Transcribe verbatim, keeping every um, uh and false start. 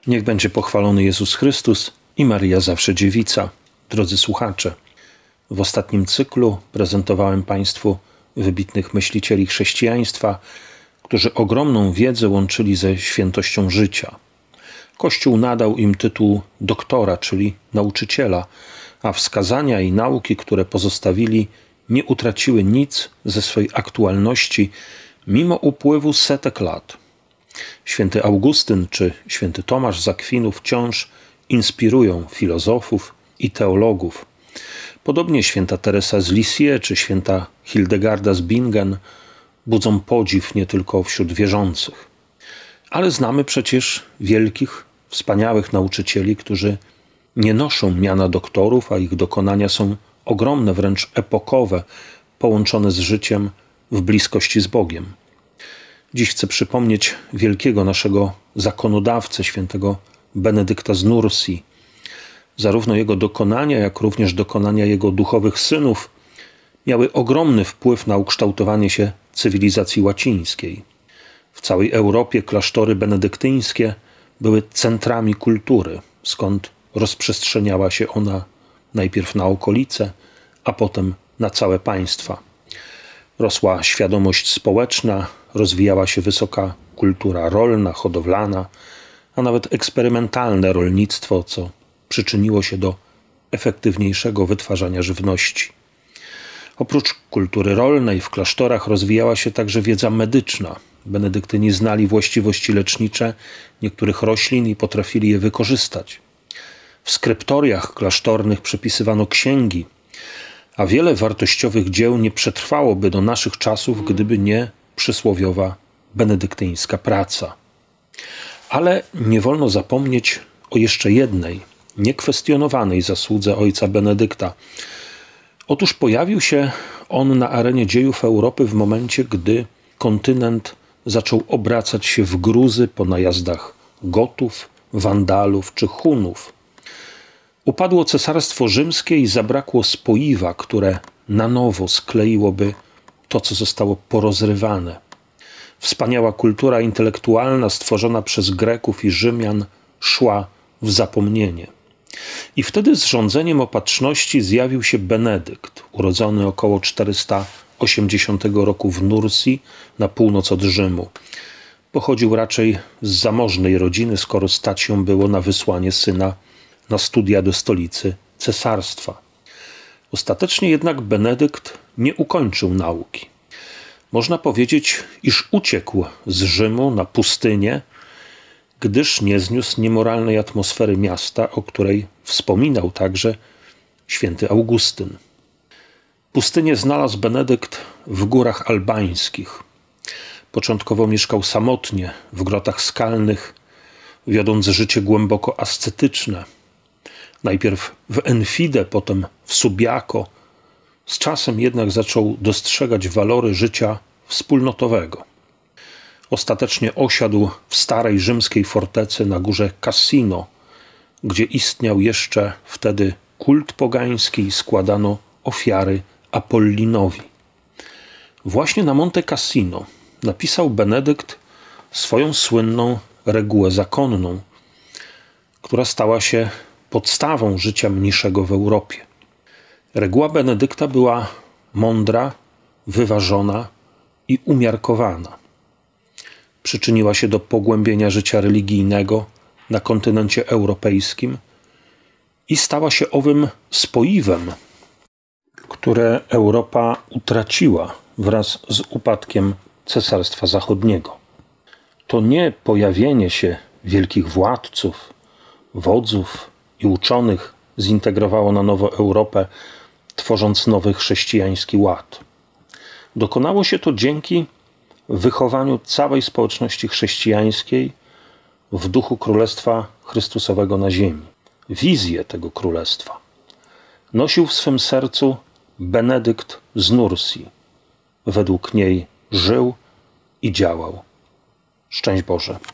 Niech będzie pochwalony Jezus Chrystus i Maryja zawsze dziewica. Drodzy słuchacze, w ostatnim cyklu prezentowałem Państwu wybitnych myślicieli chrześcijaństwa, którzy ogromną wiedzę łączyli ze świętością życia. Kościół nadał im tytuł doktora, czyli nauczyciela, a wskazania i nauki, które pozostawili, nie utraciły nic ze swej aktualności mimo upływu setek lat. Święty Augustyn czy święty Tomasz z Akwinu wciąż inspirują filozofów i teologów. Podobnie święta Teresa z Lisieux czy święta Hildegarda z Bingen budzą podziw nie tylko wśród wierzących. Ale znamy przecież wielkich, wspaniałych nauczycieli, którzy nie noszą miana doktorów, a ich dokonania są ogromne, wręcz epokowe, połączone z życiem w bliskości z Bogiem. Dziś chcę przypomnieć wielkiego naszego zakonodawcę, świętego Benedykta z Nursi. Zarówno jego dokonania, jak również dokonania jego duchowych synów miały ogromny wpływ na ukształtowanie się cywilizacji łacińskiej. W całej Europie klasztory benedyktyńskie były centrami kultury, skąd rozprzestrzeniała się ona najpierw na okolice, a potem na całe państwa. Rosła świadomość społeczna, rozwijała się wysoka kultura rolna, hodowlana, a nawet eksperymentalne rolnictwo, co przyczyniło się do efektywniejszego wytwarzania żywności. Oprócz kultury rolnej w klasztorach rozwijała się także wiedza medyczna. Benedyktyni znali właściwości lecznicze niektórych roślin i potrafili je wykorzystać. W skryptoriach klasztornych przepisywano księgi, a wiele wartościowych dzieł nie przetrwałoby do naszych czasów, gdyby nie przysłowiowa benedyktyńska praca. Ale nie wolno zapomnieć o jeszcze jednej, niekwestionowanej zasłudze ojca Benedykta. Otóż pojawił się on na arenie dziejów Europy w momencie, gdy kontynent zaczął obracać się w gruzy po najazdach Gotów, Wandalów czy Hunów. Upadło Cesarstwo Rzymskie i zabrakło spoiwa, które na nowo skleiłoby to, co zostało porozrywane. Wspaniała kultura intelektualna stworzona przez Greków i Rzymian szła w zapomnienie. I wtedy z rządzeniem opatrzności zjawił się Benedykt, urodzony około czterysta osiemdziesiątego roku w Nursi, na północ od Rzymu. Pochodził raczej z zamożnej rodziny, skoro stać się było na wysłanie syna na studia do stolicy cesarstwa. Ostatecznie jednak Benedykt nie ukończył nauki. Można powiedzieć, iż uciekł z Rzymu na pustynię, gdyż nie zniósł niemoralnej atmosfery miasta, o której wspominał także święty Augustyn. Pustynię znalazł Benedykt w górach albańskich. Początkowo mieszkał samotnie w grotach skalnych, wiodąc życie głęboko ascetyczne. Najpierw w Enfide, potem w Subiaco. Z czasem jednak zaczął dostrzegać walory życia wspólnotowego. Ostatecznie osiadł w starej rzymskiej fortecy na górze Cassino, gdzie istniał jeszcze wtedy kult pogański i składano ofiary Apollinowi. Właśnie na Monte Cassino napisał Benedykt swoją słynną regułę zakonną, która stała się podstawą życia mniejszego w Europie. Reguła Benedykta była mądra, wyważona i umiarkowana. Przyczyniła się do pogłębienia życia religijnego na kontynencie europejskim i stała się owym spoiwem, które Europa utraciła wraz z upadkiem Cesarstwa Zachodniego. To nie pojawienie się wielkich władców, wodzów i uczonych zintegrowało na nowo Europę, tworząc nowy chrześcijański ład. Dokonało się to dzięki wychowaniu całej społeczności chrześcijańskiej w duchu Królestwa Chrystusowego na ziemi. Wizję tego królestwa nosił w swym sercu Benedykt z Nursi. Według niej żył i działał. Szczęść Boże.